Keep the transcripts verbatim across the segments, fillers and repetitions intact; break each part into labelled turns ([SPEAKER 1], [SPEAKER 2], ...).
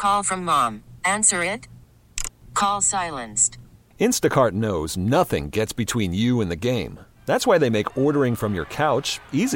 [SPEAKER 1] Call from mom. Answer it. Call silenced.
[SPEAKER 2] Instacart knows nothing gets between you and the game. That's why they make ordering from your couch easy.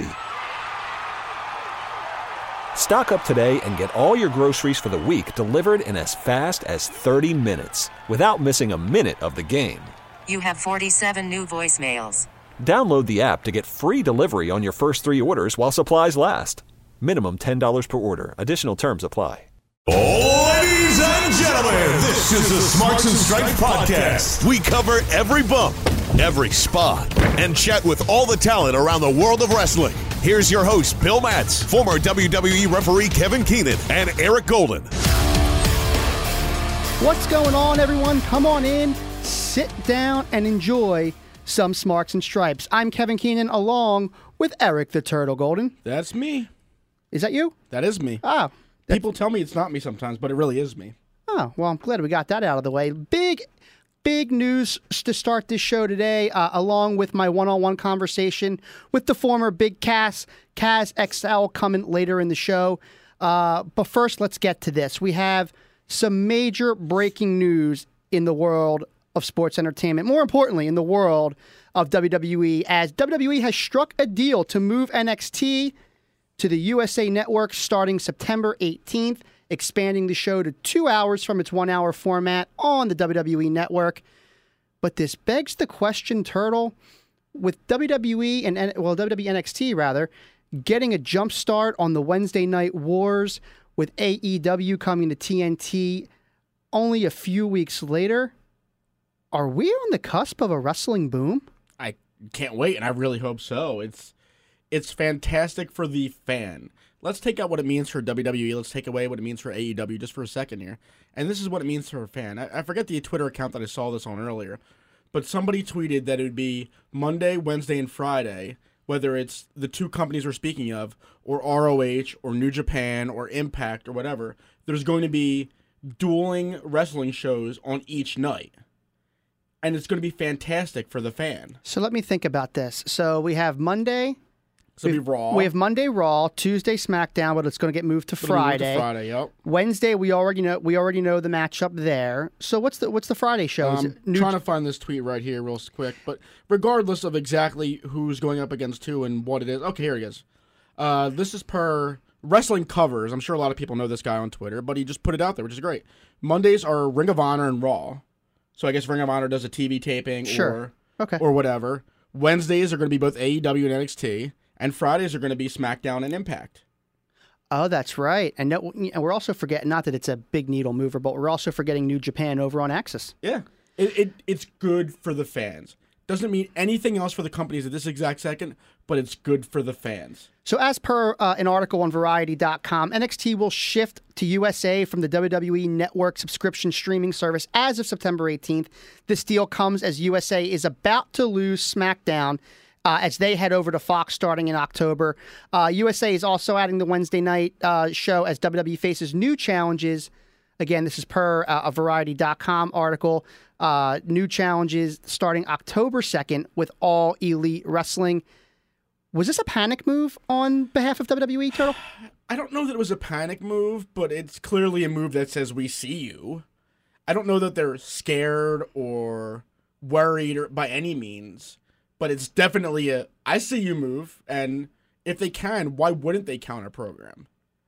[SPEAKER 2] Stock up today and get all your groceries for the week delivered in as fast as thirty minutes without missing a minute of the game.
[SPEAKER 1] You have forty-seven new voicemails.
[SPEAKER 2] Download the app to get free delivery on your first three orders while supplies last. Minimum ten dollars per order. Additional terms apply.
[SPEAKER 3] Ladies and gentlemen, this is the Smarks and Stripes podcast. We cover every bump, every spot, and chat with all the talent around the world of wrestling. Here's your host, Bill Matz, former W W E referee Kevin Keenan, and Eric Golden.
[SPEAKER 4] What's going on, everyone? Come on in, sit down, and enjoy some Smarks and Stripes. I'm Kevin Keenan, along with Eric the Turtle Golden.
[SPEAKER 5] That's me.
[SPEAKER 4] Is that you?
[SPEAKER 5] That is me.
[SPEAKER 4] Oh.
[SPEAKER 5] People tell me it's not me sometimes, but it really is me.
[SPEAKER 4] Oh, well, I'm glad we got that out of the way. Big, big news to start this show today, uh, along with my one-on-one conversation with the former Big Cass, Kaz X L, coming later in the show. Uh, but first, let's get to this. We have some major breaking news in the world of sports entertainment. More importantly, in the world of W W E, as W W E has struck a deal to move N X T to the U S A Network starting September eighteenth, expanding the show to two hours from its one-hour format on the W W E Network. But this begs the question, Turtle, with W W E and, well, W W E N X T, rather, getting a jump start on the Wednesday Night Wars, with A E W coming to T N T only a few weeks later, are we on the cusp of a wrestling boom?
[SPEAKER 5] I can't wait, and I really hope so. It's It's fantastic for the fan. Let's take out what it means for W W E. Let's take away what it means for A E W just for a second here. And this is what it means for a fan. I, I forget the Twitter account that I saw this on earlier, but somebody tweeted that it would be Monday, Wednesday, and Friday, whether it's the two companies we're speaking of, or R O H, or New Japan, or Impact, or whatever. There's going to be dueling wrestling shows on each night. And it's going to be fantastic for the fan.
[SPEAKER 4] So let me think about this. So we have Monday...
[SPEAKER 5] So it'll be Raw.
[SPEAKER 4] We have Monday Raw, Tuesday SmackDown, but it's going to get moved to
[SPEAKER 5] It'll
[SPEAKER 4] Friday.
[SPEAKER 5] Move to Friday, yep.
[SPEAKER 4] Wednesday, we already know we already know the matchup there. So what's the what's the Friday show? Is
[SPEAKER 5] I'm
[SPEAKER 4] it New
[SPEAKER 5] trying to find this tweet right here real quick, but regardless of exactly who's going up against who and what it is, okay, here he is. Uh, this is per Wrestling Covers. I'm sure a lot of people know this guy on Twitter, but he just put it out there, which is great. Mondays are Ring of Honor and Raw. So I guess Ring of Honor does a T V taping
[SPEAKER 4] sure.
[SPEAKER 5] or
[SPEAKER 4] okay.
[SPEAKER 5] or whatever. Wednesdays are going to be both A E W and N X T. And Fridays are going to be SmackDown and Impact.
[SPEAKER 4] Oh, that's right. And, no, and we're also forgetting, not that it's a big needle mover, but we're also forgetting New Japan over on Access.
[SPEAKER 5] Yeah. It, it It's good for the fans. Doesn't mean anything else for the companies at this exact second, but it's good for the fans.
[SPEAKER 4] So as per uh, an article on Variety dot com, N X T will shift to U S A from the W W E Network subscription streaming service as of September eighteenth. This deal comes as U S A is about to lose SmackDown Uh, as they head over to Fox starting in October. Uh, U S A is also adding the Wednesday night uh, show as W W E faces new challenges. Again, this is per uh, a Variety dot com article. Uh, new challenges starting October second with All Elite Wrestling. Was this a panic move on behalf of W W E, Turtle?
[SPEAKER 5] I don't know that it was a panic move, but it's clearly a move that says we see you. I don't know that they're scared or worried or by any means. But it's definitely a I see you move, and if they can, why wouldn't they counter program?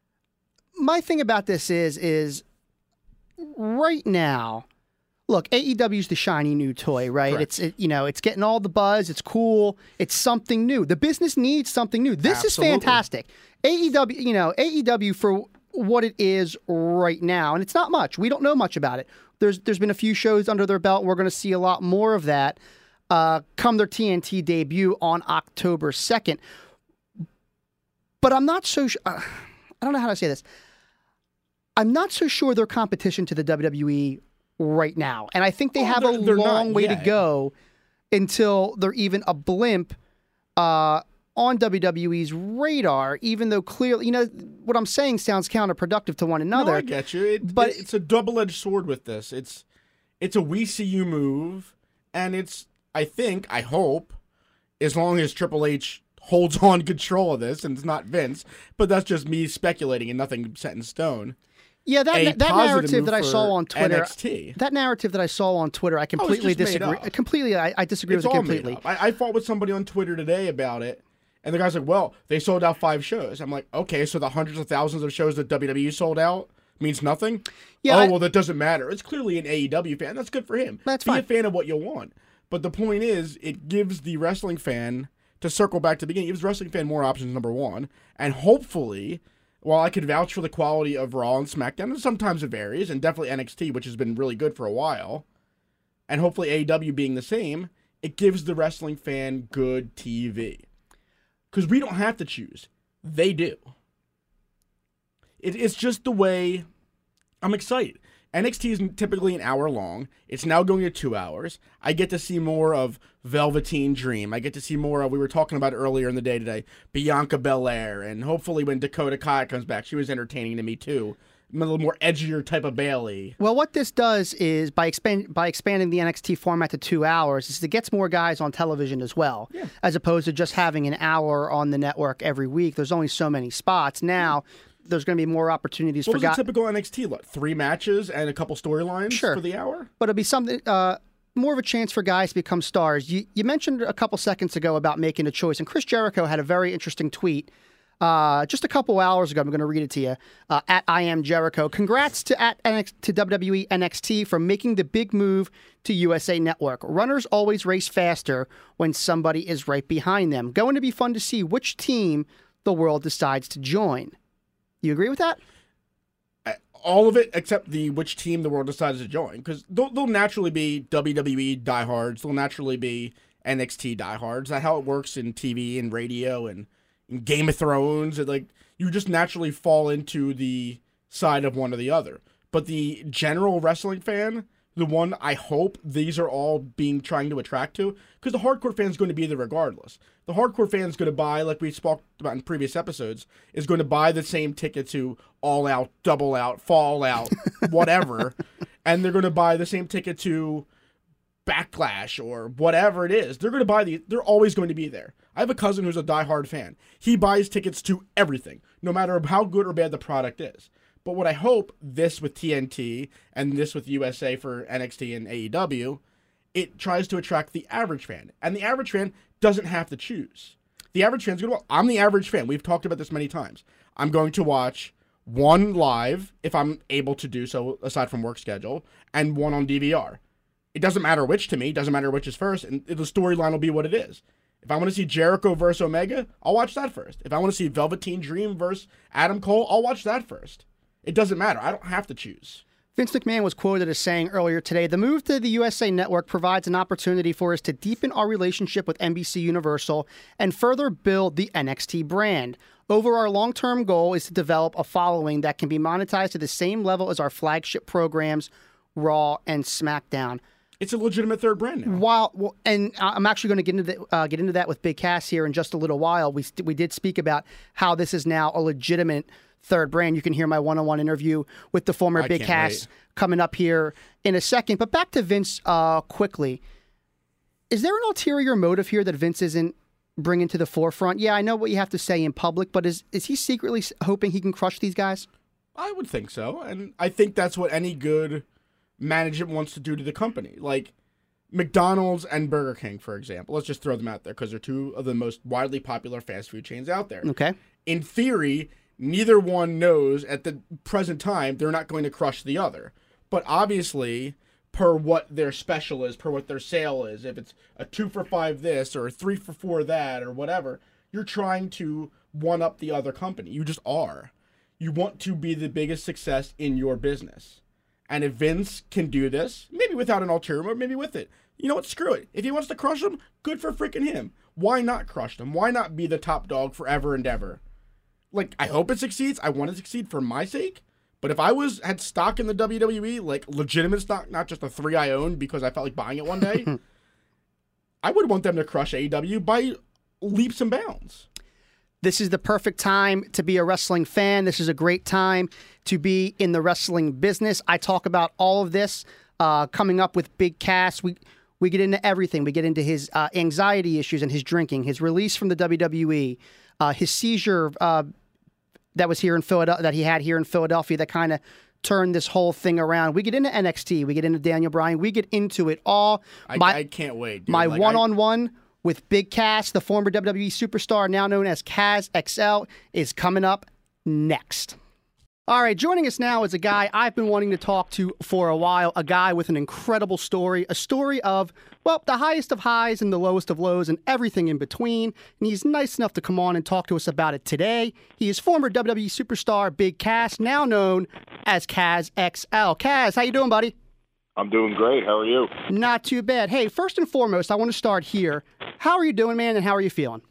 [SPEAKER 4] My thing about this is, is right now, look, A E W's the shiny new toy, right?
[SPEAKER 5] Correct.
[SPEAKER 4] It's it, you know, it's getting all the buzz. It's cool. It's something new. The business needs something new. This
[SPEAKER 5] Absolutely.
[SPEAKER 4] is fantastic. A E W, you know, A E W for what it is right now, and it's not much. We don't know much about it. There's there's been a few shows under their belt. We're going to see a lot more of that. Uh, come their T N T debut on October second. But I'm not so sure. Uh, I don't know how to say this. I'm not so sure they're competition to the W W E right now. And I think they
[SPEAKER 5] oh,
[SPEAKER 4] have
[SPEAKER 5] they're,
[SPEAKER 4] a
[SPEAKER 5] they're
[SPEAKER 4] long way
[SPEAKER 5] yet.
[SPEAKER 4] to go until they're even a blimp uh, on W W E's radar, even though clearly, you know, what I'm saying sounds counterproductive to one another.
[SPEAKER 5] No, I get you. It,
[SPEAKER 4] but
[SPEAKER 5] it, it's a double-edged sword with this. It's it's a we see you move, and it's, I think, I hope, as long as Triple H holds on control of this, and it's not Vince, but that's just me speculating and nothing set in stone.
[SPEAKER 4] Yeah,
[SPEAKER 5] a
[SPEAKER 4] that that
[SPEAKER 5] positive
[SPEAKER 4] narrative
[SPEAKER 5] move
[SPEAKER 4] that I
[SPEAKER 5] for
[SPEAKER 4] saw on Twitter.
[SPEAKER 5] N X T.
[SPEAKER 4] That narrative that I saw on Twitter, I completely
[SPEAKER 5] just made
[SPEAKER 4] disagree.
[SPEAKER 5] up.
[SPEAKER 4] Completely, I, I disagree
[SPEAKER 5] It's
[SPEAKER 4] with it
[SPEAKER 5] all made
[SPEAKER 4] completely.
[SPEAKER 5] up. I, I fought with somebody on Twitter today about it, and the guy's like, "Well, they sold out five shows." I'm like, "Okay, so the hundreds of thousands of shows that W W E sold out means nothing."
[SPEAKER 4] Yeah,
[SPEAKER 5] Oh
[SPEAKER 4] I-
[SPEAKER 5] well, that doesn't matter. It's clearly an A E W fan. That's good for him.
[SPEAKER 4] That's
[SPEAKER 5] Be
[SPEAKER 4] fine.
[SPEAKER 5] a fan of what you want. But the point is, it gives the wrestling fan, to circle back to the beginning, it gives the wrestling fan more options. Number one, and hopefully, while I could vouch for the quality of Raw and SmackDown, and sometimes it varies, and definitely N X T, which has been really good for a while, and hopefully A E W being the same, it gives the wrestling fan good T V. Because we don't have to choose. They do. It, it's just the way I'm excited. N X T is typically an hour long. It's now going to two hours. I get to see more of Velveteen Dream. I get to see more of, we were talking about earlier in the day today, Bianca Belair. And hopefully when Dakota Kai comes back, she was entertaining to me too. A little more edgier type of Bailey.
[SPEAKER 4] Well, what this does is by expand by expanding the N X T format to two hours, is it gets more guys on television as well,
[SPEAKER 5] Yeah.
[SPEAKER 4] as opposed to just having an hour on the network every week. There's only so many spots now. There's going to be more opportunities
[SPEAKER 5] What
[SPEAKER 4] for
[SPEAKER 5] was
[SPEAKER 4] guys.
[SPEAKER 5] a typical N X T look? Three matches and a couple storylines
[SPEAKER 4] Sure.
[SPEAKER 5] for the hour?
[SPEAKER 4] But it'll be something uh, more of a chance for guys to become stars. You, you mentioned a couple seconds ago about making a choice, and Chris Jericho had a very interesting tweet uh, just a couple hours ago. I'm going to read it to you. Uh, at I am Jericho. Congrats to at N X, to W W E N X T for making the big move to U S A Network. Runners always race faster when somebody is right behind them. Going to be fun to see which team the world decides to join. You agree with that?
[SPEAKER 5] All of it except the which team the world decides to join, because they'll, they'll naturally be W W E diehards. They'll naturally be N X T diehards. That's how it works in T V and radio and in Game of Thrones. And like you just naturally fall into the side of one or the other. But the general wrestling fan, the one I hope these are all being trying to attract to, because the hardcore fan is going to be there regardless. The hardcore fan is going to buy, like we spoke about in previous episodes, is going to buy the same ticket to All Out, Double Out, Fall Out, whatever, and they're going to buy the same ticket to Backlash or whatever it is. They're going to buy the. They're always going to be there. I have a cousin who's a diehard fan. He buys tickets to everything, no matter how good or bad the product is. But what I hope, this with T N T and this with U S A for N X T and A E W, it tries to attract the average fan. And the average fan doesn't have to choose. The average fan's going to, well, I'm the average fan. We've talked about this many times. I'm going to watch one live, if I'm able to do so, aside from work schedule, and one on D V R. It doesn't matter which to me. It doesn't matter which is first. And the storyline will be what it is. If I want to see Jericho versus Omega, I'll watch that first. If I want to see Velveteen Dream versus Adam Cole, I'll watch that first. It doesn't matter. I don't have to choose.
[SPEAKER 4] Vince McMahon was quoted as saying earlier today, the move to the U S A Network provides an opportunity for us to deepen our relationship with N B C Universal and further build the N X T brand. Over our long-term goal is to develop a following that can be monetized to the same level as our flagship programs, Raw and SmackDown.
[SPEAKER 5] It's a legitimate third brand now.
[SPEAKER 4] While well, and I'm actually going to get into the, uh, get into that with Big Cass here in just a little while. We st- we did speak about how this is now a legitimate third brand. You can hear my one-on-one interview with the former
[SPEAKER 5] I
[SPEAKER 4] Big
[SPEAKER 5] can't
[SPEAKER 4] Cass
[SPEAKER 5] wait.
[SPEAKER 4] coming up here in a second. But back to Vince uh, quickly. Is there an ulterior motive here that Vince isn't bringing to the forefront? Yeah, I know what you have to say in public, but is is he secretly s- hoping he can crush these guys?
[SPEAKER 5] I would think so. And I think that's what any good management wants to do to the company. Like McDonald's and Burger King, for example. Let's just throw them out there because they're two of the most widely popular fast food chains out there.
[SPEAKER 4] Okay.
[SPEAKER 5] In theory, neither one knows at the present time they're not going to crush the other. But obviously, per what their special is, per what their sale is, if it's a two for five this or a three for four that or whatever, you're trying to one up the other company. You just are. You want to be the biggest success in your business. And if Vince can do this, maybe without an ulterior motive, maybe with it, you know what? Screw it. If he wants to crush them, good for freaking him. Why not crush them? Why not be the top dog forever and ever? Like, I hope it succeeds. I want it to succeed for my sake. But if I was had stock in the W W E, like legitimate stock, not just the three I owned because I felt like buying it one day, I would want them to crush A E W by leaps and bounds.
[SPEAKER 4] This is the perfect time to be a wrestling fan. This is a great time to be in the wrestling business. I talk about all of this uh, coming up with Big Cass. We we get into everything. We get into his uh, anxiety issues and his drinking, his release from the W W E, uh, his seizure uh, that was here in Philadelphia, that he had here in Philadelphia, that kind of turned this whole thing around. We get into N X T, we get into Daniel Bryan, we get into it all.
[SPEAKER 5] I,
[SPEAKER 4] my,
[SPEAKER 5] I can't wait. Dude.
[SPEAKER 4] My
[SPEAKER 5] like,
[SPEAKER 4] one-on-one with Big Cass, the former W W E superstar, now known as Kaz X L, is coming up next. All right, joining us now is a guy I've been wanting to talk to for a while, a guy with an incredible story, a story of, well, the highest of highs and the lowest of lows and everything in between. And he's nice enough to come on and talk to us about it today. He is former W W E superstar Big Cass, now known as Kaz X L. Kaz, how you doing, buddy?
[SPEAKER 6] I'm doing great. How are you?
[SPEAKER 4] Not too bad. Hey, first and foremost, I want to start here. How are you doing, man, and how are you feeling?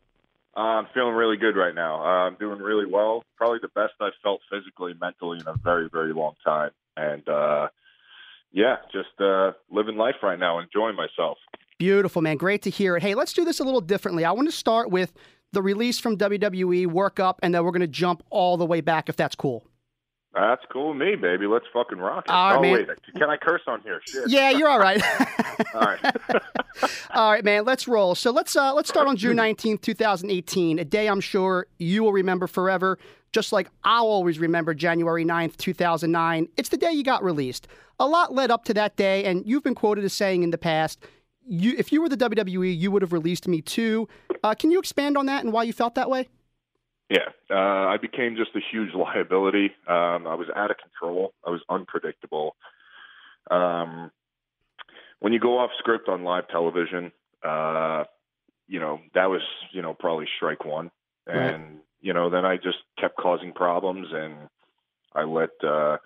[SPEAKER 6] Uh, I'm feeling really good right now. Uh, I'm doing really well. Probably the best I've felt physically and mentally in a very, very long time. And, uh, yeah, just uh, living life right now, enjoying myself.
[SPEAKER 4] Beautiful, man. Great to hear it. Hey, let's do this a little differently. I want to start with the release from W W E, work up, and then we're going to jump all the way back, if that's cool.
[SPEAKER 6] That's cool with me, baby. Let's fucking rock it.
[SPEAKER 4] All right,
[SPEAKER 6] oh,
[SPEAKER 4] man.
[SPEAKER 6] wait. Can I curse on here? Shit.
[SPEAKER 4] Yeah, you're all right.
[SPEAKER 6] All right.
[SPEAKER 4] All right, man. Let's roll. So let's uh, let's start on June nineteenth, twenty eighteen, a day I'm sure you will remember forever, just like I'll always remember January ninth, two thousand nine. It's the day you got released. A lot led up to that day, and you've been quoted as saying in the past, you, if you were the W W E, you would have released me too. Uh, can you expand on that and why you felt that way?
[SPEAKER 6] Yeah, uh, I became just a huge liability. Um, I was out of control. I was unpredictable. Um, when you go off script on live television, uh, you know, that was, you know, probably strike one. And, right. you know, then I just kept causing problems, and I let uh,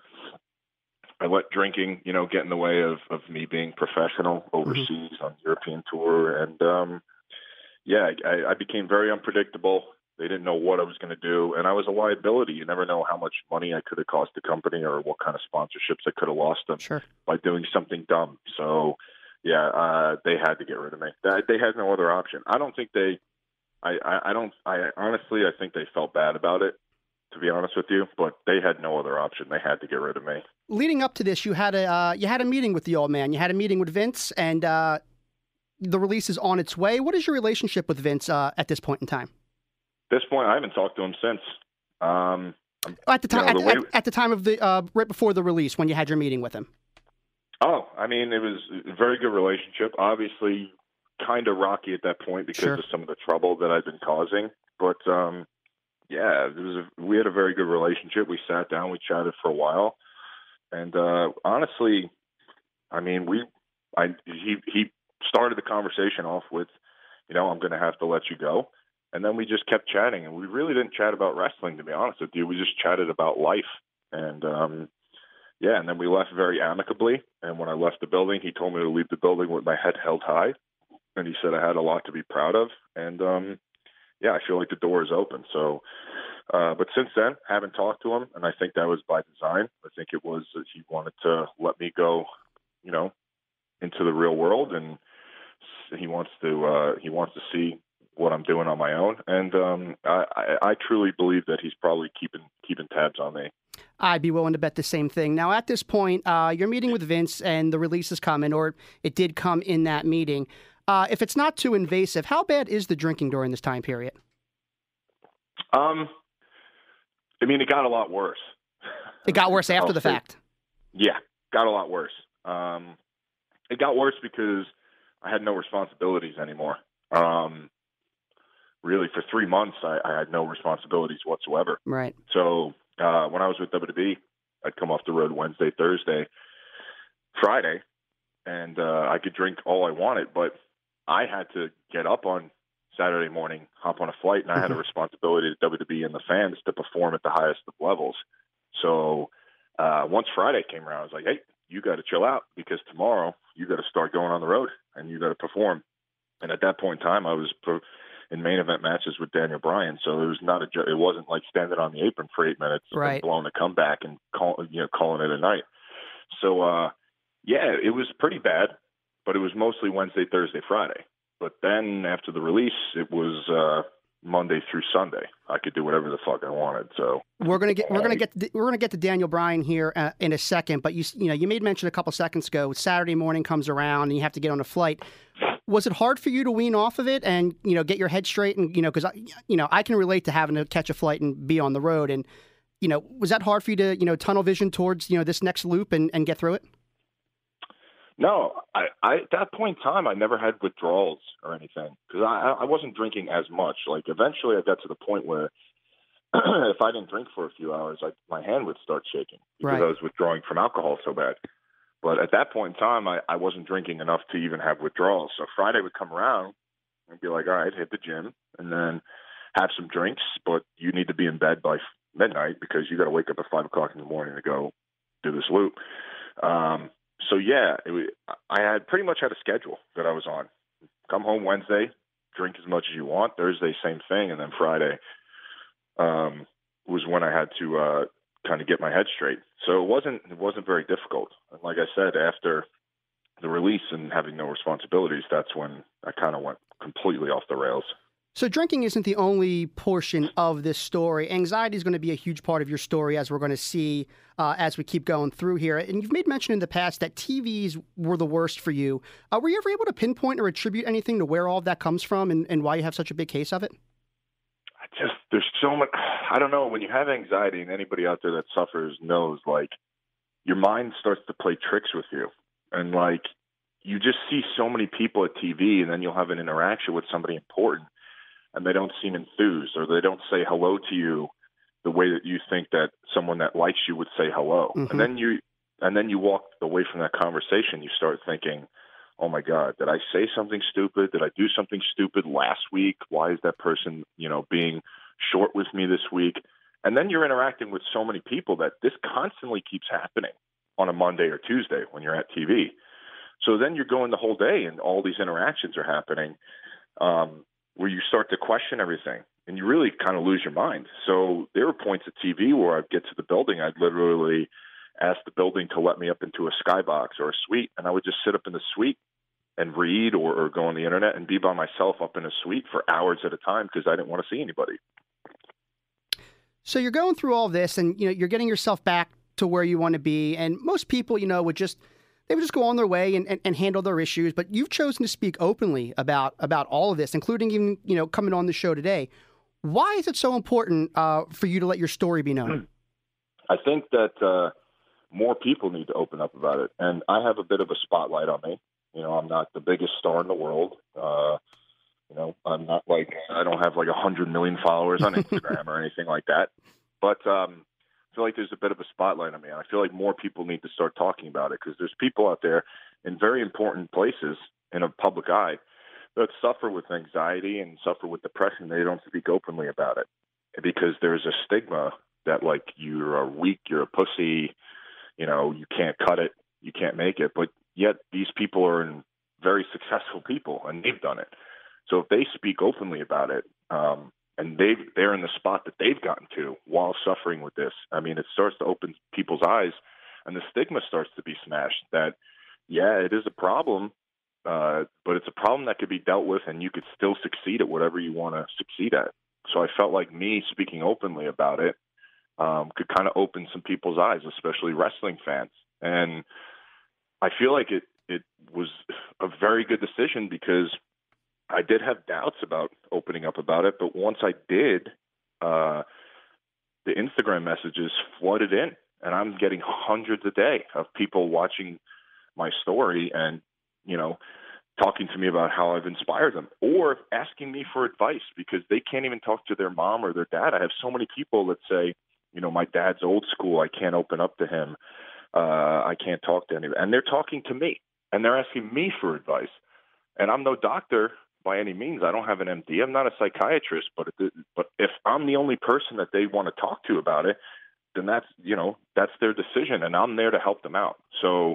[SPEAKER 6] I let drinking, you know, get in the way of, of me being professional overseas mm-hmm. on European tour. And, um, yeah, I, I became very unpredictable. They didn't know what I was going to do, and I was a liability. You never know how much money I could have cost the company or what kind of sponsorships I could have lost them
[SPEAKER 4] sure.
[SPEAKER 6] by doing something dumb. So, yeah, uh, they had to get rid of me. They had no other option. I don't think they I, – I, I don't – I honestly, I think they felt bad about it, to be honest with you, but they had no other option. They had to get rid of me.
[SPEAKER 4] Leading up to this, you had a uh, you had a meeting with the old man. You had a meeting with Vince, and uh, the release is on its way. What is your relationship with Vince uh, at this point in time?
[SPEAKER 6] This point, I haven't talked to him since. Um,
[SPEAKER 4] at the time,
[SPEAKER 6] you know, the
[SPEAKER 4] at,
[SPEAKER 6] way...
[SPEAKER 4] at, at the time of the uh, right before the release, when you had your meeting with him.
[SPEAKER 6] Oh, I mean, it was a very good relationship. Obviously, kind of rocky at that point because
[SPEAKER 4] sure.
[SPEAKER 6] of some of the trouble that I've been causing. But um, yeah, it was a, we had a very good relationship. We sat down, we chatted for a while, and uh, honestly, I mean, we, I he he started the conversation off with, you know, I'm going to have to let you go. And then we just kept chatting, and we really didn't chat about wrestling, to be honest with you. We just chatted about life. And, um, yeah, and then we left very amicably. And when I left the building, he told me to leave the building with my head held high. And he said I had a lot to be proud of. And, um, yeah, I feel like the door is open. So, uh, but since then, haven't talked to him, and I think that was by design. I think it was that he wanted to let me go, you know, into the real world, and he wants to uh, he wants to see what I'm doing on my own, and um, I, I, I truly believe that he's probably keeping keeping tabs on me.
[SPEAKER 4] I'd be willing to bet the same thing. Now, at this point, uh, you're meeting with Vince, and the release is coming, or it did come in that meeting. Uh, if it's not too invasive, how bad is the drinking during this time period?
[SPEAKER 6] Um, I mean, it got a lot worse.
[SPEAKER 4] It got worse after the fact.
[SPEAKER 6] Yeah, got a lot worse. Um, it got worse because I had no responsibilities anymore. Um, really, for three months, I, I had no responsibilities whatsoever.
[SPEAKER 4] Right.
[SPEAKER 6] So uh, when I was with W W E, I'd come off the road Wednesday, Thursday, Friday, and uh, I could drink all I wanted, but I had to get up on Saturday morning, hop on a flight, and I had a responsibility to W W E and the fans to perform at the highest of levels. So uh, once Friday came around, I was like, hey, you got to chill out, because tomorrow you got to start going on the road and you got to perform. And at that point in time, I was pro- in main event matches with Daniel Bryan, so it was not a jo- it wasn't like standing on the apron for eight minutes
[SPEAKER 4] right.
[SPEAKER 6] and blowing a comeback and call, you know calling it a night. So uh, yeah, it was pretty bad, but it was mostly Wednesday, Thursday, Friday. But then after the release, it was uh, Monday through Sunday. I could do whatever the fuck I wanted. So
[SPEAKER 4] we're gonna get we're gonna get to, we're gonna get to Daniel Bryan here uh, in a second. But you you know you made mention a couple seconds ago. Saturday morning comes around and you have to get on a flight. Was it hard for you to wean off of it and you know get your head straight? And you know because you know I can relate to having to catch a flight and be on the road. And you know, was that hard for you to, you know, tunnel vision towards, you know, this next loop and, and get through it?
[SPEAKER 6] No, I, I at that point in time, I never had withdrawals or anything because I, I wasn't drinking as much. Like eventually, I got to the point where if I didn't drink for a few hours, I, my hand would start shaking because
[SPEAKER 4] Right.
[SPEAKER 6] I was withdrawing from alcohol so bad. But at that point in time, I, I wasn't drinking enough to even have withdrawals. So Friday would come around and be like, all right, hit the gym and then have some drinks, but you need to be in bed by midnight because you got to wake up at five o'clock in the morning to go do this loop. Um, So yeah, it was, I had pretty much had a schedule that I was on. Come home Wednesday, drink as much as you want. Thursday, same thing, and then Friday um, was when I had to uh, kind of get my head straight. So it wasn't it wasn't very difficult. And like I said, after the release and having no responsibilities, that's when I kind of went completely off the rails.
[SPEAKER 4] So drinking isn't the only portion of this story. Anxiety is going to be a huge part of your story, as we're going to see uh, as we keep going through here. And you've made mention in the past that T Vs were the worst for you. Uh, were you ever able to pinpoint or attribute anything to where all of that comes from and, and why you have such a big case of it?
[SPEAKER 6] I just there's so much. I don't know. When you have anxiety, and anybody out there that suffers knows, like your mind starts to play tricks with you, and like you just see so many people at T V, and then you'll have an interaction with somebody important, and they don't seem enthused, or they don't say hello to you the way that you think that someone that likes you would say hello.
[SPEAKER 4] Mm-hmm.
[SPEAKER 6] And then you, and then you walk away from that conversation. You start thinking, "Oh my God, did I say something stupid? Did I do something stupid last week? Why is that person, you know, being short with me this week?" And then you're interacting with so many people that this constantly keeps happening on a Monday or Tuesday when you're at T V. So then you're going the whole day, and all these interactions are happening. Um, where you start to question everything and you really kind of lose your mind. So there were points at T V where I'd get to the building, I'd literally ask the building to let me up into a skybox or a suite, and I would just sit up in the suite and read or, or go on the internet and be by myself up in a suite for hours at a time because I didn't want to see anybody.
[SPEAKER 4] So you're going through all this and, you know, you're getting yourself back to where you want to be. And most people, you know, would just, they would just go on their way and, and, and handle their issues. But you've chosen to speak openly about, about all of this, including even, you know, coming on the show today. Why is it so important uh, for you to let your story be known?
[SPEAKER 6] I think that uh, more people need to open up about it. And I have a bit of a spotlight on me. You know, I'm not the biggest star in the world. Uh, you know, I'm not like, I don't have like a hundred million followers on Instagram or anything like that. But um, I feel like there's a bit of a spotlight on me. And I feel like more people need to start talking about it because there's people out there in very important places in a public eye that suffer with anxiety and suffer with depression. They don't speak openly about it because there's a stigma that like you're a weak, you're a pussy, you know, you can't cut it, you can't make it. But yet these people are in very successful people and they've done it. So if they speak openly about it, um, and they they're in the spot that they've gotten to while suffering with this, I mean, it starts to open people's eyes, and the stigma starts to be smashed. That yeah, it is a problem, uh, but it's a problem that could be dealt with, and you could still succeed at whatever you want to succeed at. So I felt like me speaking openly about it um, could kind of open some people's eyes, especially wrestling fans, and I feel like it it was a very good decision because I did have doubts about opening up about it, but once I did, uh, the Instagram messages flooded in, and I'm getting hundreds a day of people watching my story and, you know, talking to me about how I've inspired them or asking me for advice because they can't even talk to their mom or their dad. I have so many people that say, you know, my dad's old school. I can't open up to him. Uh, I can't talk to anyone. And they're talking to me, and they're asking me for advice. And I'm no doctor by any means. I don't have an M D. I'm not a psychiatrist, but it, but if I'm the only person that they want to talk to about it, then that's, you know, that's their decision, and I'm there to help them out. So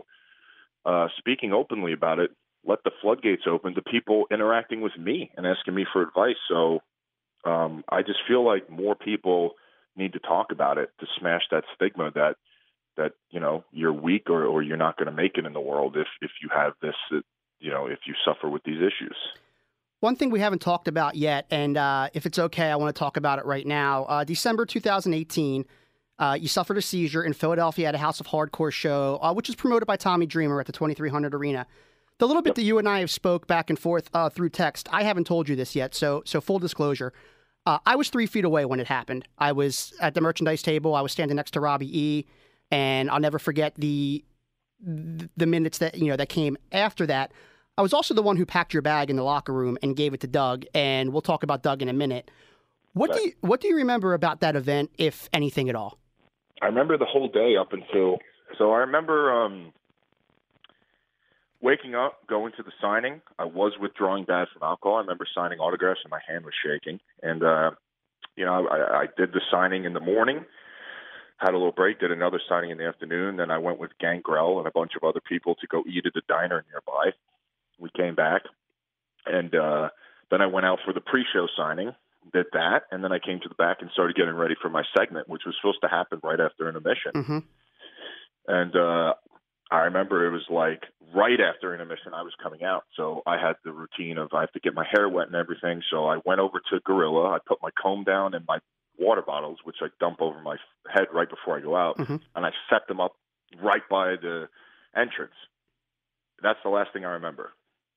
[SPEAKER 6] uh, speaking openly about it, let the floodgates open to people interacting with me and asking me for advice. So um, I just feel like more people need to talk about it to smash that stigma that, that, you know, you're weak or, or you're not going to make it in the world if, if you have this, you know, if you suffer with these issues.
[SPEAKER 4] One thing we haven't talked about yet, and uh, if it's okay, I want to talk about it right now. Uh, December two thousand eighteen, uh, you suffered a seizure in Philadelphia at a House of Hardcore show, uh, which was promoted by Tommy Dreamer at the twenty-three hundred Arena. The little bit that you and I have spoke back and forth uh, through text, I haven't told you this yet, so so full disclosure. Uh, I was three feet away when it happened. I was at the merchandise table. I was standing next to Robbie E, and I'll never forget the the minutes that you know that came after that. I was also the one who packed your bag in the locker room and gave it to Doug, and we'll talk about Doug in a minute. What do you what do you remember about that event, if anything at all?
[SPEAKER 6] I remember the whole day up until so I remember um, waking up, going to the signing. I was withdrawing bad from alcohol. I remember signing autographs and my hand was shaking. And uh, you know, I, I did the signing in the morning, had a little break, did another signing in the afternoon. Then I went with Gangrel and a bunch of other people to go eat at a diner nearby. We came back, and uh, then I went out for the pre-show signing. Did that, and then I came to the back and started getting ready for my segment, which was supposed to happen right after intermission.
[SPEAKER 4] Mm-hmm.
[SPEAKER 6] And uh, I remember it was like right after intermission I was coming out, so I had the routine of I have to get my hair wet and everything. So I went over to Gorilla. I put my comb down and my water bottles, which I dump over my head right before I go out,
[SPEAKER 4] mm-hmm.
[SPEAKER 6] and I set them up right by the entrance. That's the last thing I remember.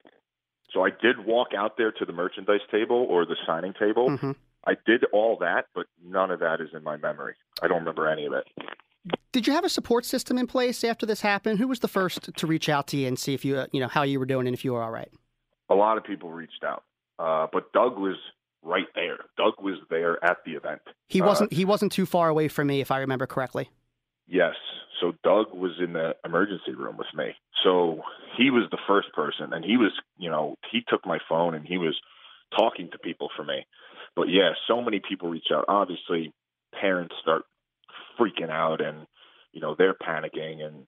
[SPEAKER 6] So I did walk out there to the merchandise table or the signing table.
[SPEAKER 4] Mm-hmm.
[SPEAKER 6] I did all that, but none of that is in my memory. I don't remember any of it.
[SPEAKER 4] Did you have a support system in place after this happened? Who was the first to reach out to you and see if you, uh, you know, how you were doing and if you were all right?
[SPEAKER 6] A lot of people reached out, uh, but Doug was right there. Doug was there at the event.
[SPEAKER 4] He wasn't.
[SPEAKER 6] Uh,
[SPEAKER 4] he wasn't too far away from me, if I remember correctly.
[SPEAKER 6] Yes. So Doug was in the emergency room with me. So he was the first person, and he was, you know, he took my phone and he was talking to people for me. But yeah, so many people reach out. Obviously, parents start freaking out, and you know they're panicking, and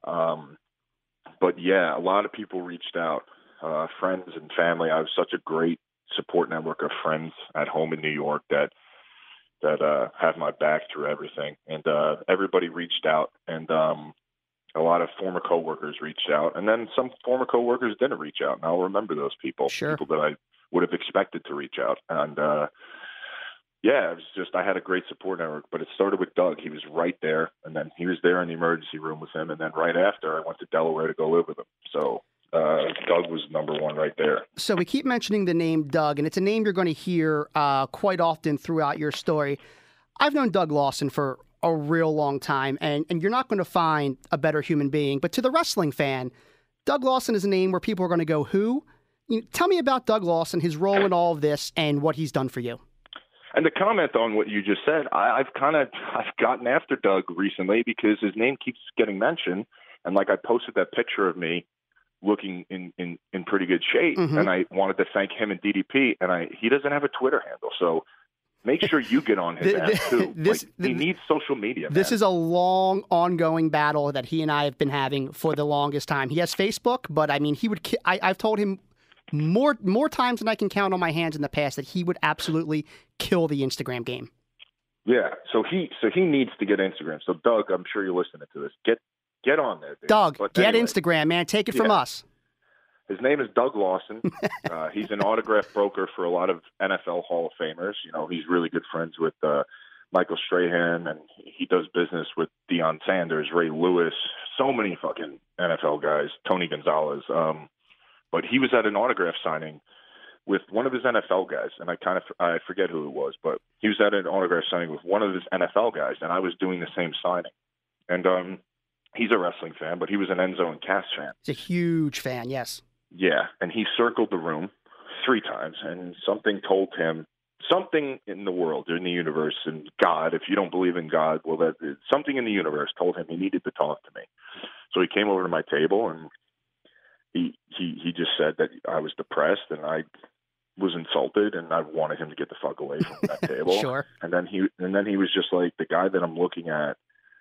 [SPEAKER 6] um, but yeah, a lot of people reached out, uh, friends and family. I have such a great support network of friends at home in New York that. that uh, have my back through everything. And uh, everybody reached out, and um, a lot of former coworkers reached out, and then some former coworkers didn't reach out, and I'll remember those people,
[SPEAKER 4] sure.
[SPEAKER 6] people that I would have expected to reach out. And uh, yeah, it was just, I had a great support network, but it started with Doug. He was right there, and then he was there in the emergency room with him, and then right after I went to Delaware to go live with him. So Uh, Doug was number one right there.
[SPEAKER 4] So we keep mentioning the name Doug, and it's a name you're going to hear uh, quite often throughout your story. I've known Doug Lawson for a real long time, and, and you're not going to find a better human being. But to the wrestling fan, Doug Lawson is a name where people are going to go, who? You know, tell me about Doug Lawson, his role in all of this, and what he's done for you.
[SPEAKER 6] And to comment on what you just said, I, I've kind of I've gotten after Doug recently because his name keeps getting mentioned. And like I posted that picture of me looking in, in, in pretty good shape,
[SPEAKER 4] mm-hmm.
[SPEAKER 6] and I wanted to thank him and D D P, and I he doesn't have a Twitter handle, so make sure you get on his ass too.
[SPEAKER 4] This,
[SPEAKER 6] like, he needs social media.
[SPEAKER 4] This
[SPEAKER 6] man.
[SPEAKER 4] is a long, ongoing battle that he and I have been having for the longest time. He has Facebook, but I mean, he would. Ki- I, I've told him more more times than I can count on my hands in the past that he would absolutely kill the Instagram game.
[SPEAKER 6] Yeah, so he so he needs to get Instagram. So Doug, I'm sure you're listening to this. Get Get on there, dude.
[SPEAKER 4] Doug,
[SPEAKER 6] but
[SPEAKER 4] get
[SPEAKER 6] anyway,
[SPEAKER 4] Instagram, man. Take it
[SPEAKER 6] yeah.
[SPEAKER 4] from us.
[SPEAKER 6] His name is Doug Lawson. uh, he's an autograph broker for a lot of N F L Hall of Famers. You know, he's really good friends with uh, Michael Strahan, and he does business with Deion Sanders, Ray Lewis, so many fucking N F L guys, Tony Gonzalez. Um, but he was at an autograph signing with one of his N F L guys, and I kind of I forget who it was, but he was at an autograph signing with one of his N F L guys, and I was doing the same signing. And um, he's a wrestling fan, but he was an Enzo and Cass fan.
[SPEAKER 4] He's a huge fan, yes.
[SPEAKER 6] Yeah, and he circled the room three times, and something told him, something in the world, in the universe, and God, if you don't believe in God, well, that something in the universe told him he needed to talk to me. So he came over to my table, and he he he just said that I was depressed, and I was insulted, and I wanted him to get the fuck away from that table.
[SPEAKER 4] Sure.
[SPEAKER 6] And then he and then he was just like, the guy that I'm looking at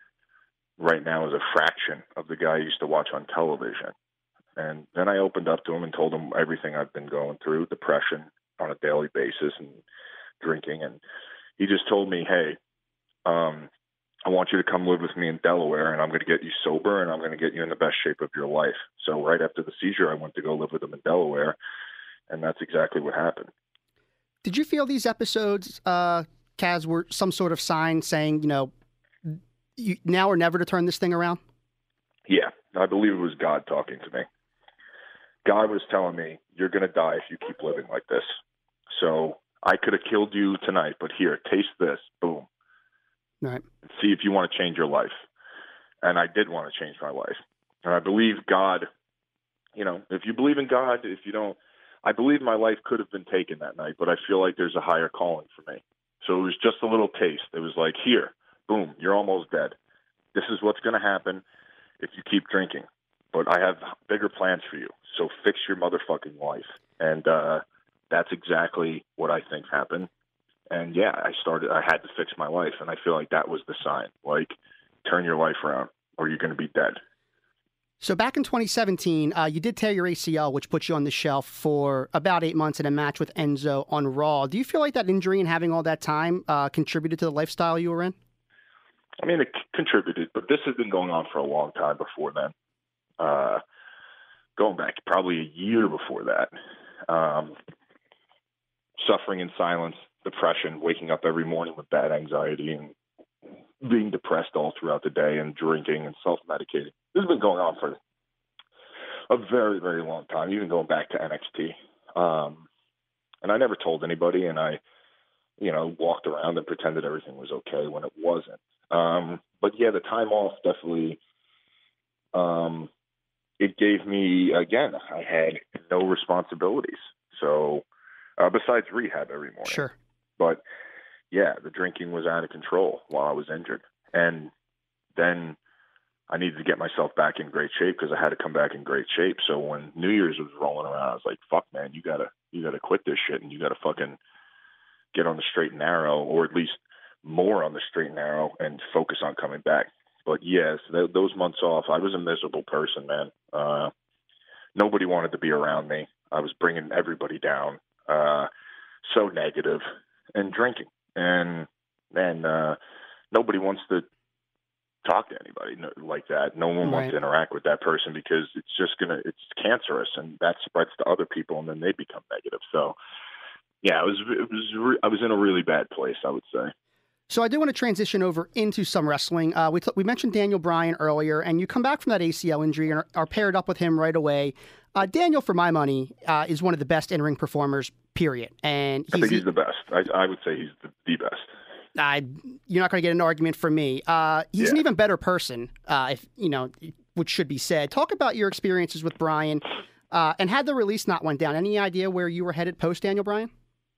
[SPEAKER 6] right now is a fraction of the guy I used to watch on television. And then I opened up to him and told him everything I've been going through, depression on a daily basis and drinking. And he just told me, hey, um, I want you to come live with me in Delaware, and I'm going to get you sober, and I'm going to get you in the best shape of your life. So right after the seizure, I went to go live with him in Delaware, and that's exactly what happened.
[SPEAKER 4] Did you feel these episodes, uh, Kaz, were some sort of sign saying, you know, you, now or never to turn this thing around?
[SPEAKER 6] Yeah, I believe it was God talking to me. God was telling me, you're going to die if you keep living like this. So I could have killed you tonight, but here, taste this. Boom.
[SPEAKER 4] Right.
[SPEAKER 6] See if you want to change your life. And I did want to change my life. And I believe God, you know, if you believe in God, if you don't, I believe my life could have been taken that night, but I feel like there's a higher calling for me. So it was just a little taste. It was like, here, boom, you're almost dead. This is what's going to happen if you keep drinking. But I have bigger plans for you. So fix your motherfucking life. And uh, that's exactly what I think happened. And yeah, I started, I had to fix my life. And I feel like that was the sign. Like, turn your life around or you're going to be dead.
[SPEAKER 4] So back in twenty seventeen, uh, you did tear your A C L, which put you on the shelf for about eight months in a match with Enzo on Raw. Do you feel like that injury and having all that time uh, contributed to the lifestyle you were in?
[SPEAKER 6] I mean, it c- contributed, but this has been going on for a long time before then. Uh, going back probably a year before that. Um, suffering in silence, depression, waking up every morning with bad anxiety and being depressed all throughout the day and drinking and self-medicating. This has been going on for a very, very long time, even going back to N X T. Um, and I never told anybody, and I, you know, walked around and pretended everything was okay when it wasn't. Um, but yeah, the time off definitely, um, it gave me, again, I had no responsibilities. So uh, besides rehab every morning.
[SPEAKER 4] Sure.
[SPEAKER 6] But yeah, the drinking was out of control while I was injured. And then I needed to get myself back in great shape because I had to come back in great shape. So when New Year's was rolling around, I was like, fuck, man, you gotta, you gotta quit this shit and you gotta fucking get on the straight and narrow, or at least more on the straight and narrow, and focus on coming back. But yes, th- those months off, I was a miserable person, man. Uh, nobody wanted to be around me. I was bringing everybody down, uh, so negative, and drinking. And, and uh, nobody wants to talk to anybody like that. No one
[SPEAKER 4] Right.
[SPEAKER 6] wants to interact with that person because it's just going to, it's cancerous, and that spreads to other people, and then they become negative. So, yeah, it was, it was, re- I was in a really bad place, I would say.
[SPEAKER 4] So I do want to transition over into some wrestling. Uh, we, t- we mentioned Daniel Bryan earlier, and you come back from that A C L injury and are, are paired up with him right away. Uh, Daniel, for my money, uh, is one of the best in-ring performers, period. And he's,
[SPEAKER 6] I think he's the best. I, I would say he's the, the best.
[SPEAKER 4] I, you're not going to get an argument from me. Uh, he's an
[SPEAKER 6] Yeah.
[SPEAKER 4] even better person, uh, if you know, which should be said. Talk about your experiences with Bryan, uh, and had the release not went down, any idea where you were headed post Daniel Bryan?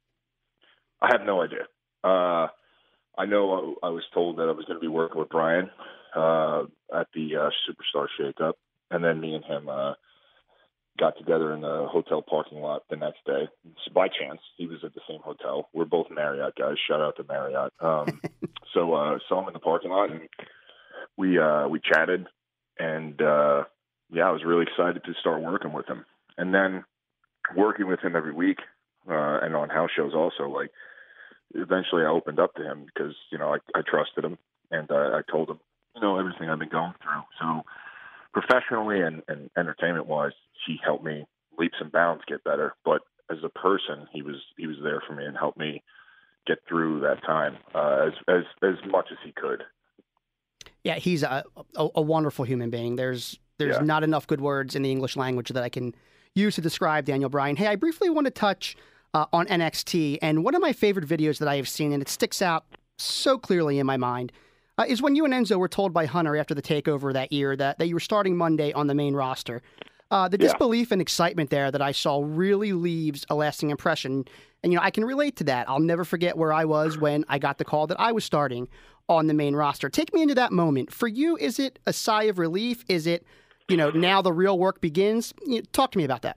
[SPEAKER 6] I have no idea. Uh, I know I, I was told that I was going to be working with Bryan uh, at the uh, Superstar Shakeup, and then me and him uh, got together in the hotel parking lot the next day. So by chance, he was at the same hotel. We're both Marriott guys. Shout out to Marriott. Um, so uh, saw him in the parking lot, and we uh, we chatted, and uh, yeah, I was really excited to start working with him. And then working with him every week uh, and on house shows also, like, eventually I opened up to him because, you know, I, I trusted him, and uh, I told him, you know, everything I've been going through. So professionally and, and entertainment-wise, he helped me leaps and bounds get better. But as a person, he was he was there for me and helped me get through that time uh, as, as as much as he could.
[SPEAKER 4] Yeah, he's a, a, a wonderful human being. There's there's
[SPEAKER 6] Yeah.
[SPEAKER 4] not enough good words in the English language that I can use to describe Daniel Bryan. Hey, I briefly want to touch uh, on N X T, and one of my favorite videos that I have seen, and it sticks out so clearly in my mind, uh, is when you and Enzo were told by Hunter after the takeover that year that, that you were starting Monday on the main roster. Uh, the
[SPEAKER 6] Yeah.
[SPEAKER 4] disbelief and excitement there that I saw really leaves a lasting impression. And, you know, I can relate to that. I'll never forget where I was when I got the call that I was starting on the main roster. Take me into that moment. For you, is it a sigh of relief? Is it, you know, now the real work begins? You know, talk to me about that.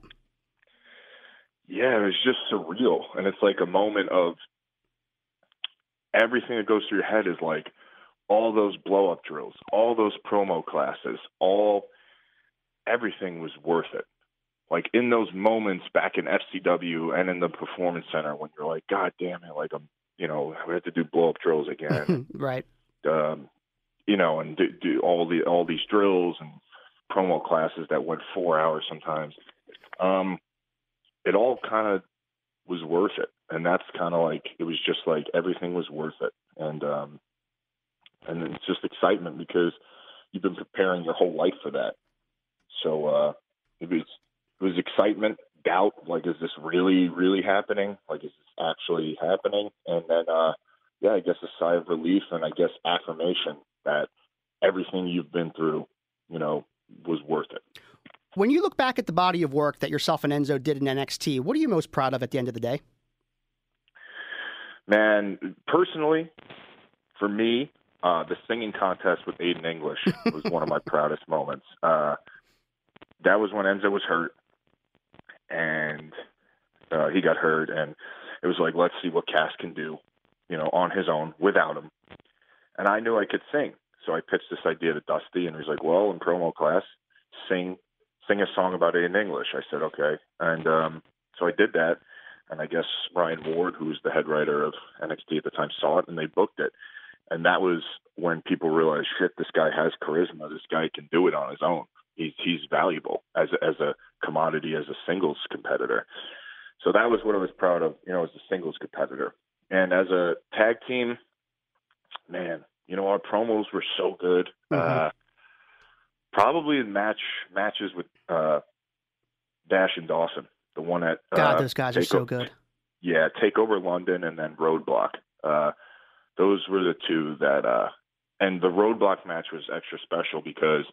[SPEAKER 6] Yeah, it was just surreal. And it's like a moment of everything that goes through your head is like all those blow-up drills, all those promo classes, all everything was worth it. Like in those moments back in F C W and in the Performance Center when you're like, God damn it, like I'm, you know, we have to do blow-up drills again.
[SPEAKER 4] Right.
[SPEAKER 6] Um, you know, and do, do all the all these drills and promo classes that went four hours sometimes. Um, it all kind of was worth it, and that's kind of like it was just like everything was worth it, and um, and it's just excitement because you've been preparing your whole life for that. So uh, it was it was excitement, doubt, like, is this really, really happening? Like, is this actually happening? And then, uh, yeah, I guess a sigh of relief and I guess affirmation that everything you've been through, you know, was worth it.
[SPEAKER 4] When you look back at the body of work that yourself and Enzo did in N X T, what are you most proud of at the end of the day?
[SPEAKER 6] Man, personally, for me, uh, the singing contest with Aiden English was one of my proudest moments. Uh, that was when Enzo was hurt, and uh, he got hurt, and it was like, let's see what Cass can do, you know, on his own without him. And I knew I could sing, so I pitched this idea to Dusty, and he was like, well, in promo class, sing sing a song about Aiden English. I said, okay. And um, so I did that, and I guess Ryan Ward, who was the head writer of N X T at the time, saw it, and they booked it. And that was when people realized, shit, this guy has charisma. This guy can do it on his own. He's he's valuable as a, as a commodity, as a singles competitor. So that was what I was proud of, you know, as a singles competitor. And as a tag team, man, you know, our promos were so good. Mm-hmm. Uh, probably in match matches with uh, Dash and Dawson, the one at uh,
[SPEAKER 4] God, those guys are so
[SPEAKER 6] o-
[SPEAKER 4] good.
[SPEAKER 6] Yeah, Takeover London and then Roadblock. Uh, those were the two that, uh, and the Roadblock match was extra special because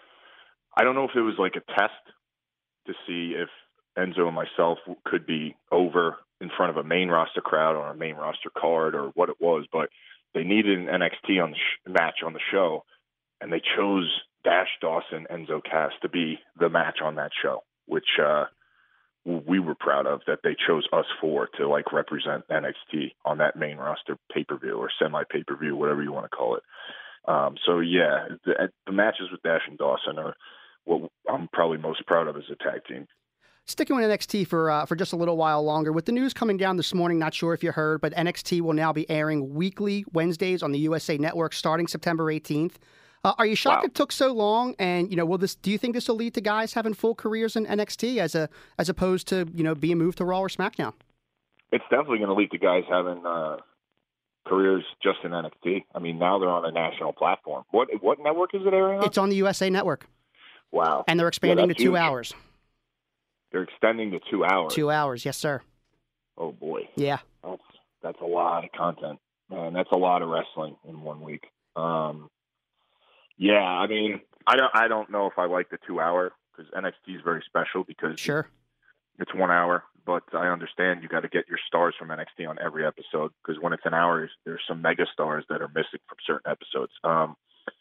[SPEAKER 6] I don't know if it was like a test to see if Enzo and myself could be over in front of a main roster crowd on a main roster card or what it was, but they needed an N X T on the sh- match on the show, and they chose Dash, Dawson, Enzo Cass to be the match on that show, which uh, we were proud of, that they chose us four to like represent N X T on that main roster pay-per-view or semi-pay-per-view, whatever you want to call it. Um, so yeah, the, the matches with Dash and Dawson are what I'm probably most proud of as a tag team.
[SPEAKER 4] Sticking with N X T for uh, for just a little while longer, with the news coming down this morning, not sure if you heard, but N X T will now be airing weekly Wednesdays on the U S A Network starting September eighteenth. Uh, are you shocked
[SPEAKER 6] Wow.
[SPEAKER 4] it took so long? And you know, will this? Do you think this will lead to guys having full careers in N X T as a as opposed to you know being moved to Raw or SmackDown?
[SPEAKER 6] It's definitely going to lead to guys having uh, careers just in N X T. I mean, now they're on a national platform. What what network is it airing on?
[SPEAKER 4] It's on the U S A Network.
[SPEAKER 6] Wow.
[SPEAKER 4] And they're expanding
[SPEAKER 6] yeah,
[SPEAKER 4] to two
[SPEAKER 6] huge.
[SPEAKER 4] hours.
[SPEAKER 6] They're extending to two hours.
[SPEAKER 4] Two hours, yes, sir.
[SPEAKER 6] Oh boy.
[SPEAKER 4] Yeah.
[SPEAKER 6] That's that's a lot of content, man. That's a lot of wrestling in one week. Um, yeah, I mean, I don't, I don't know if I like the two hour because N X T is very special because
[SPEAKER 4] Sure.
[SPEAKER 6] it's one hour. But I understand you got to get your stars from N X T on every episode because when it's an hour, there's some mega stars that are missing from certain episodes. Um,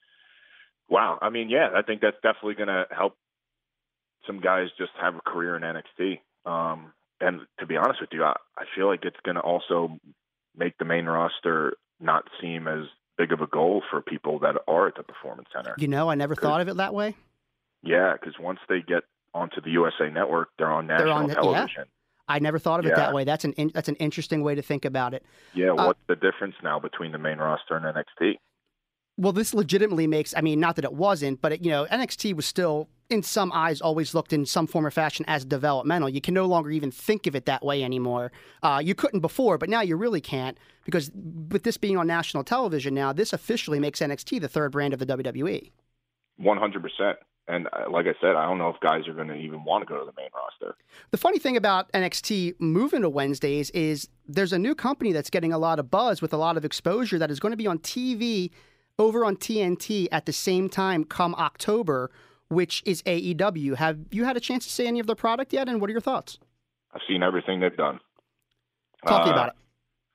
[SPEAKER 6] wow, I mean, yeah, I think that's definitely going to help some guys just have a career in N X T. Um, and to be honest with you, I, I feel like it's going to also make the main roster not seem as big of a goal for people that are at the Performance Center.
[SPEAKER 4] You know, I never thought of it that way.
[SPEAKER 6] Yeah, because once they get onto the U S A Network, they're on national
[SPEAKER 4] They're on the,
[SPEAKER 6] television.
[SPEAKER 4] Yeah. I never thought of it
[SPEAKER 6] Yeah.
[SPEAKER 4] that way. That's an in, that's an interesting way to think about it.
[SPEAKER 6] Yeah,
[SPEAKER 4] Uh,
[SPEAKER 6] what's the difference now between the main roster and N X T?
[SPEAKER 4] Well, this legitimately makes, I mean, not that it wasn't, but, it, you know, N X T was still, in some eyes, always looked in some form or fashion as developmental. You can no longer even think of it that way anymore. Uh, you couldn't before, but now you really can't, because with this being on national television now, this officially makes N X T the third brand of the W W E.
[SPEAKER 6] one hundred percent. And uh, like I said, I don't know if guys are going to even want to go to the main roster.
[SPEAKER 4] The funny thing about N X T moving to Wednesdays is there's a new company that's getting a lot of buzz with a lot of exposure that is going to be on T V over on T N T at the same time come October, which is A E W. Have you had a chance to see any of their product yet, and what are your thoughts?
[SPEAKER 6] I've seen everything they've done.
[SPEAKER 4] Talk to me
[SPEAKER 6] Uh,
[SPEAKER 4] about it.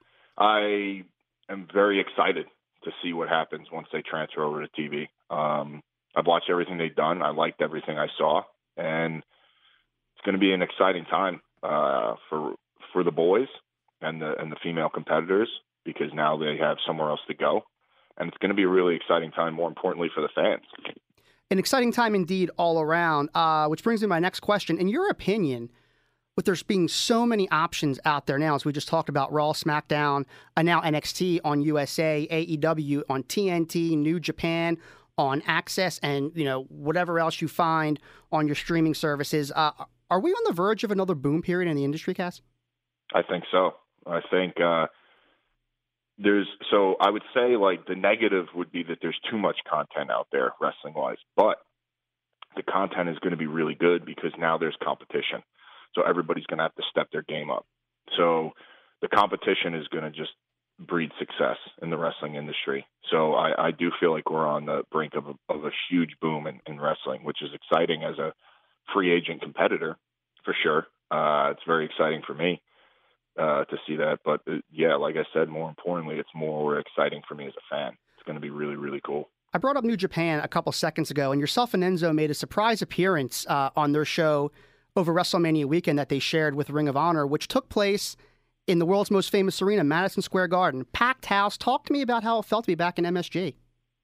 [SPEAKER 6] I am very excited to see what happens once they transfer over to T V. Um, I've watched everything they've done. I liked everything I saw, and it's going to be an exciting time uh, for for the boys and the and the female competitors because now they have somewhere else to go, and it's going to be a really exciting time. More importantly, for the fans.
[SPEAKER 4] An exciting time indeed all around, uh, which brings me to my next question. In your opinion, with there's being so many options out there now, as we just talked about Raw, SmackDown, and now N X T on U S A, A E W on T N T, New Japan on Access, and you know whatever else you find on your streaming services, uh, are we on the verge of another boom period in the industry, Cass?
[SPEAKER 6] I think so. I think uh, there's so I would say like the negative would be that there's too much content out there wrestling wise, but the content is going to be really good because now there's competition. So everybody's going to have to step their game up. So the competition is going to just breed success in the wrestling industry. So I, I do feel like we're on the brink of a, of a huge boom in, in wrestling, which is exciting as a free agent competitor, for sure. Uh, it's very exciting for me uh, to see that. But, uh, yeah, like I said, more importantly, it's more exciting for me as a fan. It's going to be really, really cool.
[SPEAKER 4] I brought up New Japan a couple seconds ago, and yourself and Enzo made a surprise appearance uh, on their show over WrestleMania weekend that they shared with Ring of Honor, which took place in the world's most famous arena, Madison Square Garden. Packed house. Talk to me about how it felt to be back in M S G.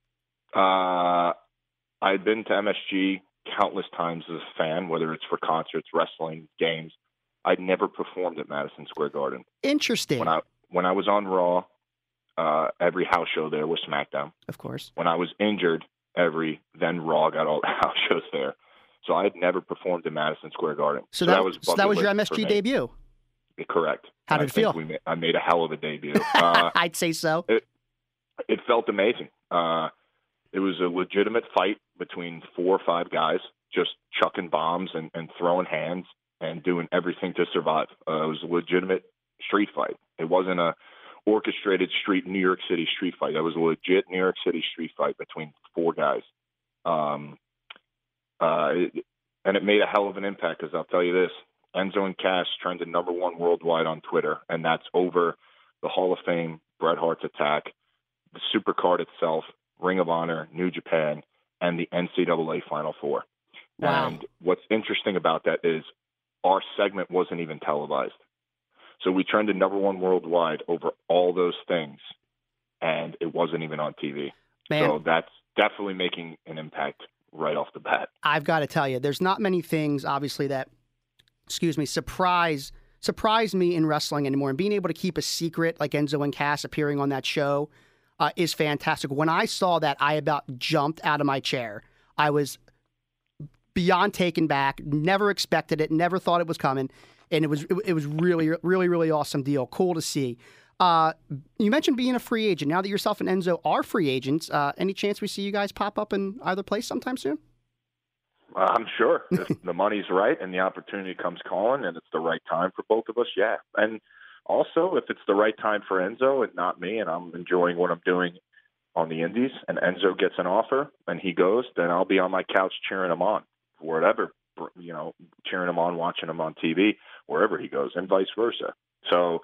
[SPEAKER 6] Uh, I'd been to M S G countless times as a fan, whether it's for concerts, wrestling, games. I'd never performed at Madison Square Garden.
[SPEAKER 4] Interesting.
[SPEAKER 6] When I when I was on Raw, uh, every house show there was SmackDown.
[SPEAKER 4] Of course.
[SPEAKER 6] When I was injured, every then Raw got all the house shows there. So I had never performed in Madison Square Garden.
[SPEAKER 4] So, so that, that was so that was your M S G debut.
[SPEAKER 6] Correct.
[SPEAKER 4] How did
[SPEAKER 6] I
[SPEAKER 4] it feel?
[SPEAKER 6] We made, I made a hell of a debut. Uh,
[SPEAKER 4] I'd say so.
[SPEAKER 6] It, it felt amazing. Uh, it was a legitimate fight between four or five guys, just chucking bombs and, and throwing hands and doing everything to survive. Uh, it was a legitimate street fight. It wasn't a orchestrated street New York City street fight. That was a legit New York City street fight between four guys. Um, uh, it, and it made a hell of an impact, because I'll tell you this. Enzo and Cass trended number one worldwide on Twitter, and that's over the Hall of Fame, Bret Hart's attack, the Supercard itself, Ring of Honor, New Japan, and the N C double A Final Four.
[SPEAKER 4] Wow.
[SPEAKER 6] And what's interesting about that is our segment wasn't even televised. So we trended number one worldwide over all those things, and it wasn't even on T V.
[SPEAKER 4] Man.
[SPEAKER 6] So that's definitely making an impact right off the bat.
[SPEAKER 4] I've got to tell you, there's not many things, obviously, that excuse me, surprise surprise me in wrestling anymore. And being able to keep a secret like Enzo and Cass appearing on that show uh, is fantastic. When I saw that, I about jumped out of my chair. I was beyond taken back, never expected it, never thought it was coming. And it was it, it was really, really, really awesome deal. Cool to see. Uh, you mentioned being a free agent. Now that yourself and Enzo are free agents, uh, any chance we see you guys pop up in either place sometime soon?
[SPEAKER 6] Uh, I'm sure if the money's right and the opportunity comes calling and it's the right time for both of us, yeah. And also, if it's the right time for Enzo and not me, and I'm enjoying what I'm doing on the indies, and Enzo gets an offer and he goes, then I'll be on my couch cheering him on, wherever, you know, cheering him on, watching him on T V, wherever he goes, and vice versa. So,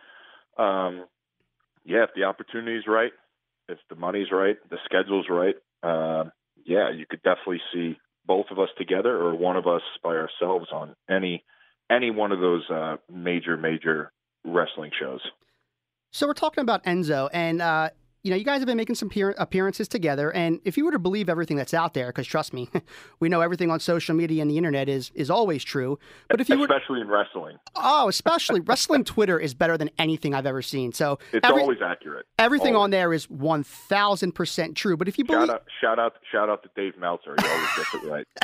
[SPEAKER 6] um, yeah, if the opportunity's right, if the money's right, the schedule's right, uh, yeah, you could definitely see both of us together or one of us by ourselves on any any one of those uh, major, major wrestling shows.
[SPEAKER 4] So we're talking about Enzo, and uh, you know, you guys have been making some peer- appearances together. And if you were to believe everything that's out there, because trust me, we know everything on social media and the internet is is always true. But if you
[SPEAKER 6] especially
[SPEAKER 4] were,
[SPEAKER 6] in wrestling,
[SPEAKER 4] oh, especially wrestling Twitter is better than anything I've ever seen. So
[SPEAKER 6] it's every, always accurate.
[SPEAKER 4] Everything
[SPEAKER 6] always.
[SPEAKER 4] on there is one thousand percent true. But if you believe,
[SPEAKER 6] shout out, shout out, shout out to Dave Meltzer. He always gets it right.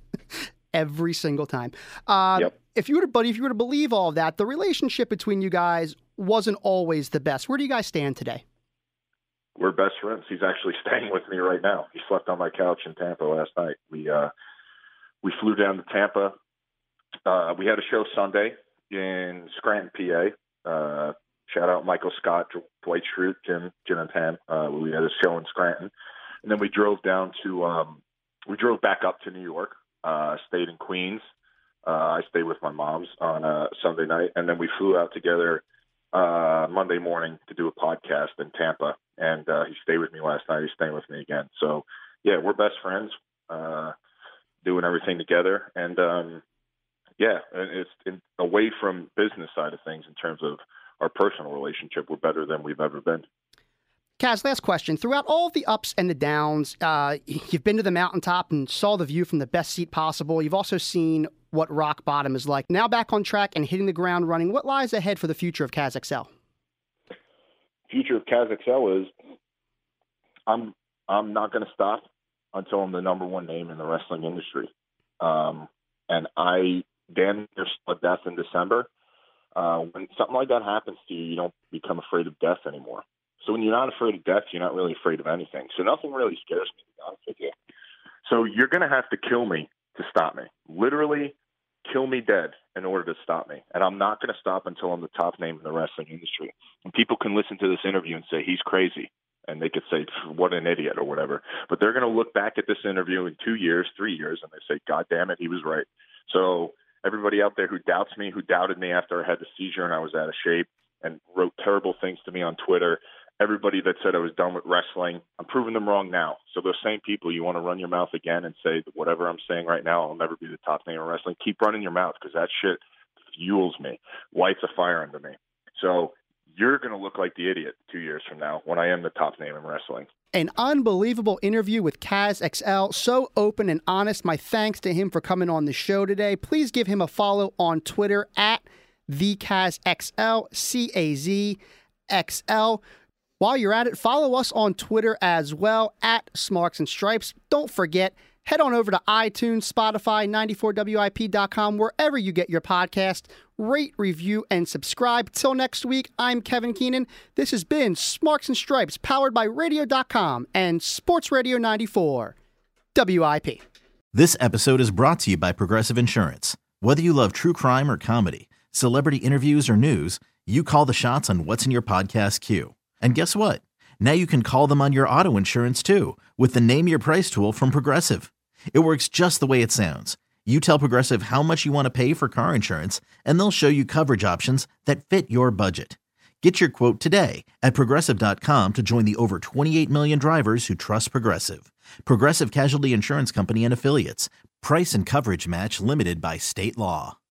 [SPEAKER 4] Every single time. Um,
[SPEAKER 6] yep.
[SPEAKER 4] If you were to, but if you were to believe all of that, the relationship between you guys wasn't always the best. Where do you guys stand today?
[SPEAKER 6] We're best friends. He's actually staying with me right now. He slept on my couch in Tampa last night. We uh, we flew down to Tampa. Uh, we had a show Sunday in Scranton, P A. Uh, shout out Michael Scott, Dwight Schrute, Jim, Jim and Pam. Uh, we had a show in Scranton, and then we drove down to um, we drove back up to New York. Uh, stayed in Queens. Uh, I stayed with my mom's on a Sunday night, and then we flew out together uh, Monday morning to do a podcast in Tampa. And uh, he stayed with me last night. He's staying with me again. So, yeah, we're best friends, uh, doing everything together. And, um, yeah, it's in, away from business side of things in terms of our personal relationship, we're better than we've ever been.
[SPEAKER 4] Kaz, last question. Throughout all of the ups and the downs, uh, you've been to the mountaintop and saw the view from the best seat possible. You've also seen what rock bottom is like. Now back on track and hitting the ground running, what lies ahead for the future of Kaz X L?
[SPEAKER 6] Future of Kaz X L is I'm I'm not going to stop until I'm the number one name in the wrestling industry. Um, and I damn near saw death in December. Uh, when something like that happens to you, you don't become afraid of death anymore. So when you're not afraid of death, you're not really afraid of anything. So nothing really scares me, to be honest with you. So you're going to have to kill me to stop me. Literally, kill me dead in order to stop me. And I'm not going to stop until I'm the top name in the wrestling industry. And people can listen to this interview and say, he's crazy. And they could say, what an idiot or whatever. But they're going to look back at this interview in two years, three years, and they say, God damn it, he was right. So everybody out there who doubts me, who doubted me after I had the seizure and I was out of shape and wrote terrible things to me on Twitter, everybody that said I was done with wrestling, I'm proving them wrong now. So those same people, you want to run your mouth again and say that whatever I'm saying right now, I'll never be the top name in wrestling. Keep running your mouth because that shit fuels me, lights a fire under me. So you're going to look like the idiot two years from now when I am the top name in wrestling.
[SPEAKER 4] An unbelievable interview with Kaz X L. So open and honest. My thanks to him for coming on the show today. Please give him a follow on Twitter at the Kaz X L, C A Z X L. While you're at it, follow us on Twitter as well, at Smarks and Stripes. Don't forget, head on over to iTunes, Spotify, ninety-four W I P dot com, wherever you get your podcast. Rate, review, and subscribe. Till next week, I'm Kevin Keenan. This has been Smarks and Stripes, powered by radio dot com and Sports Radio ninety-four W I P.
[SPEAKER 7] This episode is brought to you by Progressive Insurance. Whether you love true crime or comedy, celebrity interviews or news, you call the shots on what's in your podcast queue. And guess what? Now you can call them on your auto insurance too with the Name Your Price tool from Progressive. It works just the way it sounds. You tell Progressive how much you want to pay for car insurance, and they'll show you coverage options that fit your budget. Get your quote today at Progressive dot com to join the over twenty-eight million drivers who trust Progressive. Progressive Casualty Insurance Company and Affiliates. Price and coverage match limited by state law.